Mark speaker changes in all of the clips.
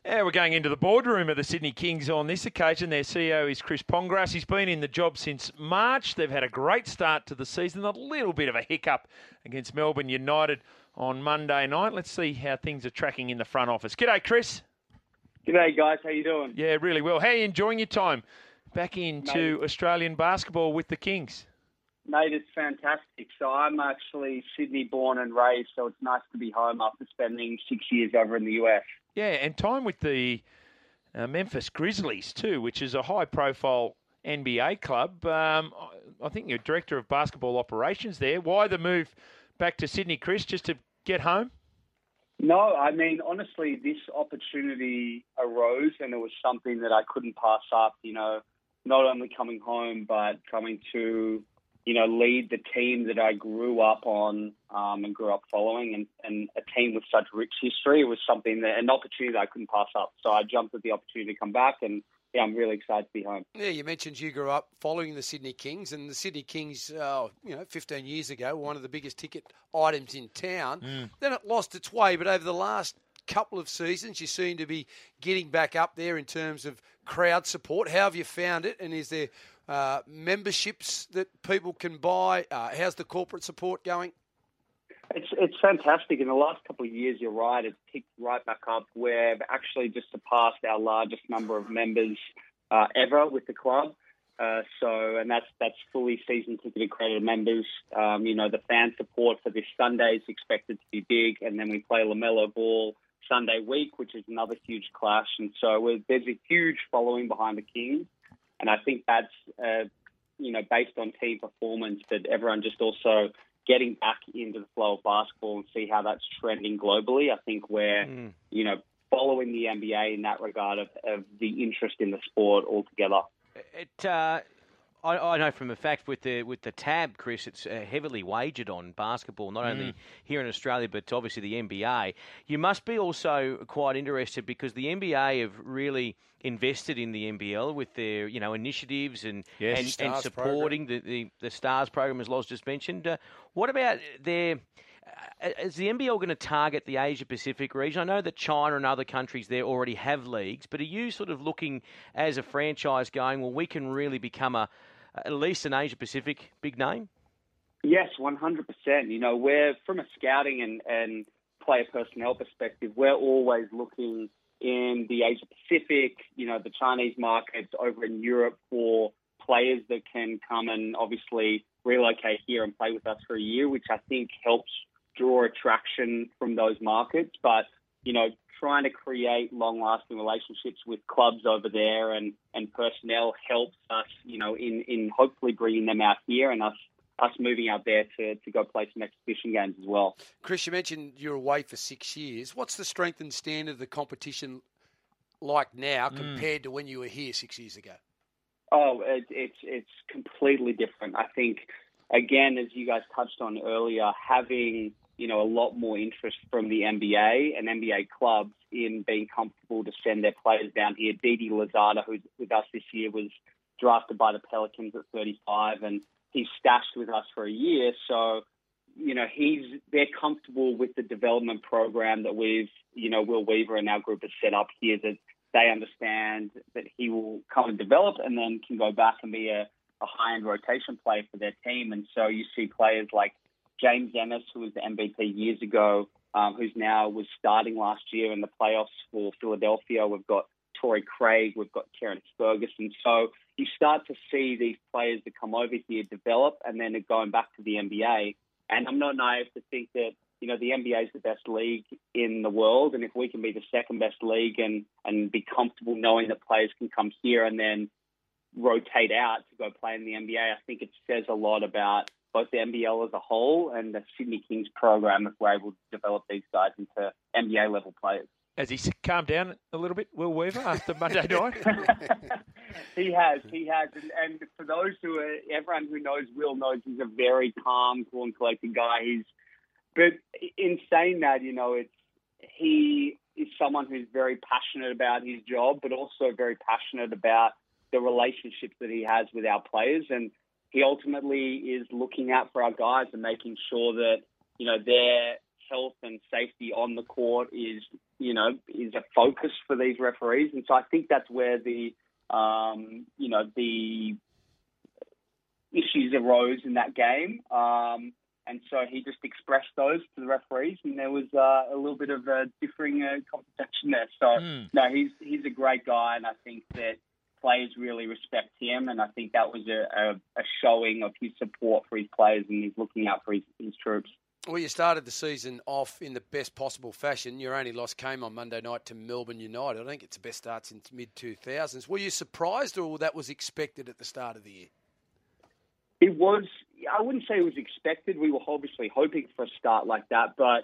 Speaker 1: Yeah, we're going into the boardroom of the Sydney Kings on this occasion. Their CEO is Chris Pongrass. He's been in the job since March. They've had a great start to the season, a little bit of a hiccup against Melbourne United on Monday night. Let's see how things are tracking in the front office. G'day, Chris.
Speaker 2: G'day, guys. How you doing?
Speaker 1: Yeah, really well. How are you enjoying your time back into Australian basketball with the Kings?
Speaker 2: Mate, it's fantastic. So I'm actually Sydney born and raised, so it's nice to be home after spending 6 years over in the US.
Speaker 1: Yeah, and time with the Memphis Grizzlies too, which is a high-profile NBA club. I think you're Director of Basketball Operations there. Why the move back to Sydney, Chris, just to get home?
Speaker 2: No, I mean, honestly, this opportunity arose and it was something that I couldn't pass up, not only coming home, but coming to, lead the team that I grew up on and grew up following and a team with such rich history. It was an opportunity that I couldn't pass up. So I jumped at the opportunity to come back and I'm really excited to be home.
Speaker 3: Yeah, you mentioned you grew up following the Sydney Kings, and the Sydney Kings, 15 years ago, were one of the biggest ticket items in town. Then it lost its way, but over the last couple of seasons, you seem to be getting back up there in terms of crowd support. How have you found it, and is there memberships that people can buy? How's the corporate support going?
Speaker 2: It's fantastic. In the last couple of years, you're right, it's picked right back up. We've actually just surpassed our largest number of members ever with the club. And that's fully season ticket accredited members. The fan support for this Sunday is expected to be big, and then we play LaMelo Ball Sunday week, which is another huge clash. And so there's a huge following behind the Kings, and I think that's based on team performance, but everyone just also getting back into the flow of basketball and see how that's trending globally. I think we're, following the NBA in that regard of the interest in the sport altogether.
Speaker 4: I know from a fact with the tab, Chris, it's heavily wagered on basketball, not only here in Australia, but obviously the NBA. You must be also quite interested because the NBA have really invested in the NBL with their initiatives and supporting the Stars program, as Loz just mentioned. What about is the NBL going to target the Asia-Pacific region? I know that China and other countries there already have leagues, but are you sort of looking as a franchise going, well, we can really become at least an Asia-Pacific big name?
Speaker 2: Yes, 100%. We're from a scouting and player personnel perspective, we're always looking in the Asia-Pacific, the Chinese markets over in Europe for players that can come and obviously relocate here and play with us for a year, which I think helps draw attraction from those markets. But, trying to create long-lasting relationships with clubs over there and personnel helps us, in hopefully bringing them out here and us moving out there to go play some exhibition games as well.
Speaker 3: Chris, you mentioned you're away for 6 years. What's the strength and standard of the competition like now compared to when you were here 6 years ago?
Speaker 2: Oh, it's completely different. I think, again, as you guys touched on earlier, having a lot more interest from the NBA and NBA clubs in being comfortable to send their players down here. Didi Louzada, who's with us this year, was drafted by the Pelicans at 35, and he's stashed with us for a year. So, they're comfortable with the development program that Will Weaver and our group has set up here, that they understand that he will come and develop and then can go back and be a high-end rotation player for their team. And so you see players like James Ennis, who was the MVP years ago, who's now was starting last year in the playoffs for Philadelphia. We've got Torrey Craig, we've got Terrence Ferguson. So you start to see these players that come over here develop and then going back to the NBA. And I'm not naive to think that, the NBA is the best league in the world. And if we can be the second best league and be comfortable knowing that players can come here and then rotate out to go play in the NBA, I think it says a lot about both the NBL as a whole and the Sydney Kings program if we're able to develop these guys into NBA-level players.
Speaker 1: Has he calmed down a little bit, Will Weaver, after Monday night?
Speaker 2: He has. And for those everyone who knows Will knows he's a very calm, cool and collected guy. But in saying that, he is someone who's very passionate about his job, but also very passionate about the relationships that he has with our players. And he ultimately is looking out for our guys and making sure that, they're health and safety on the court is a focus for these referees. And so I think that's where the issues arose in that game. And so he just expressed those to the referees, and there was a little bit of a differing conversation there. So, no, he's a great guy, and I think that players really respect him, and I think that was a showing of his support for his players, and he's looking out for his troops.
Speaker 3: Well, you started the season off in the best possible fashion. Your only loss came on Monday night to Melbourne United. I think it's the best start since mid-2000s. Were you surprised, or that was expected at the start of the year?
Speaker 2: It was. I wouldn't say it was expected. We were obviously hoping for a start like that, but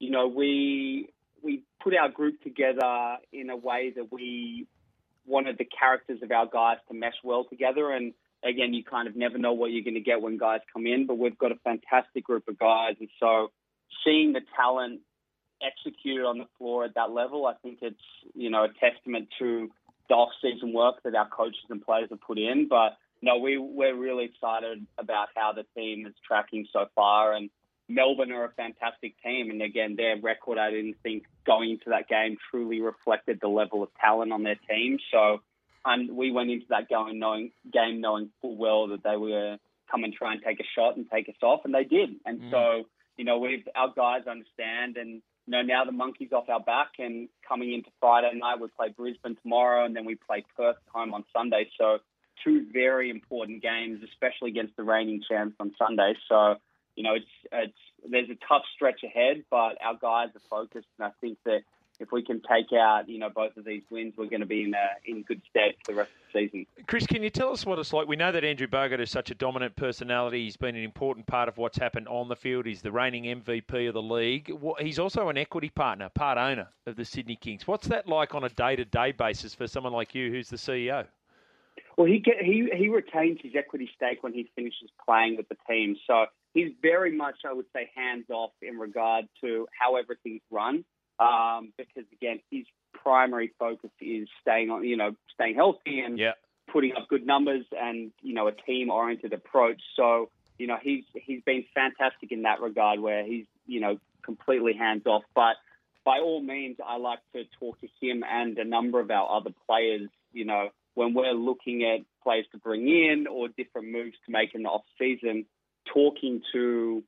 Speaker 2: we put our group together in a way that we wanted the characters of our guys to mesh well together. And again, you kind of never know what you're going to get when guys come in, but we've got a fantastic group of guys, and so seeing the talent executed on the floor at that level, I think it's a testament to the off-season work that our coaches and players have put in. But no, we're really excited about how the team is tracking so far, and Melbourne are a fantastic team. And again, their record, I didn't think going into that game truly reflected the level of talent on their team. So we went into that game knowing full well that they were come and try and take a shot and take us off, and they did. And so, our guys understand, and now the monkey's off our back, and coming into Friday night, we play Brisbane tomorrow, and then we play Perth at home on Sunday. So two very important games, especially against the reigning champs on Sunday. So, there's a tough stretch ahead, but our guys are focused, and I think that if we can take out, both of these wins, we're going to be in good stead for the rest of the season.
Speaker 1: Chris, can you tell us what it's like? We know that Andrew Bogut is such a dominant personality. He's been an important part of what's happened on the field. He's the reigning MVP of the league. He's also an equity partner, part owner of the Sydney Kings. What's that like on a day-to-day basis for someone like you who's the CEO?
Speaker 2: Well, he retains his equity stake when he finishes playing with the team. So he's very much, I would say, hands-off in regard to how everything's run. Because again, his primary focus is staying healthy and putting up good numbers and, a team-oriented approach. So, he's been fantastic in that regard where he's, completely hands-off. But by all means, I like to talk to him and a number of our other players, when we're looking at players to bring in or different moves to make in the off-season, talking to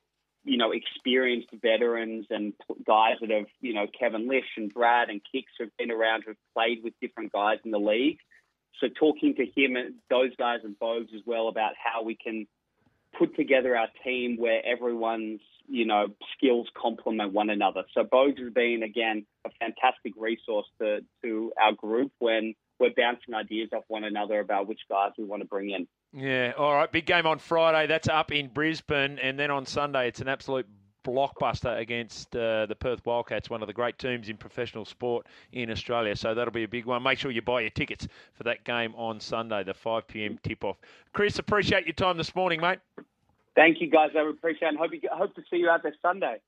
Speaker 2: experienced veterans and guys that have, Kevin Lish and Brad and Kicks who've been around, who've played with different guys in the league. So talking to him and those guys and Bogues as well about how we can put together our team where everyone's, skills complement one another. So Bogues has been, again, a fantastic resource to our group when we're bouncing ideas off one another about which guys we want to bring in.
Speaker 1: Yeah, all right. Big game on Friday. That's up in Brisbane. And then on Sunday, it's an absolute blockbuster against the Perth Wildcats, one of the great teams in professional sport in Australia. So that'll be a big one. Make sure you buy your tickets for that game on Sunday, the 5 p.m. tip-off. Chris, appreciate your time this morning, mate.
Speaker 2: Thank you, guys. I appreciate it. Hope to see you out there Sunday.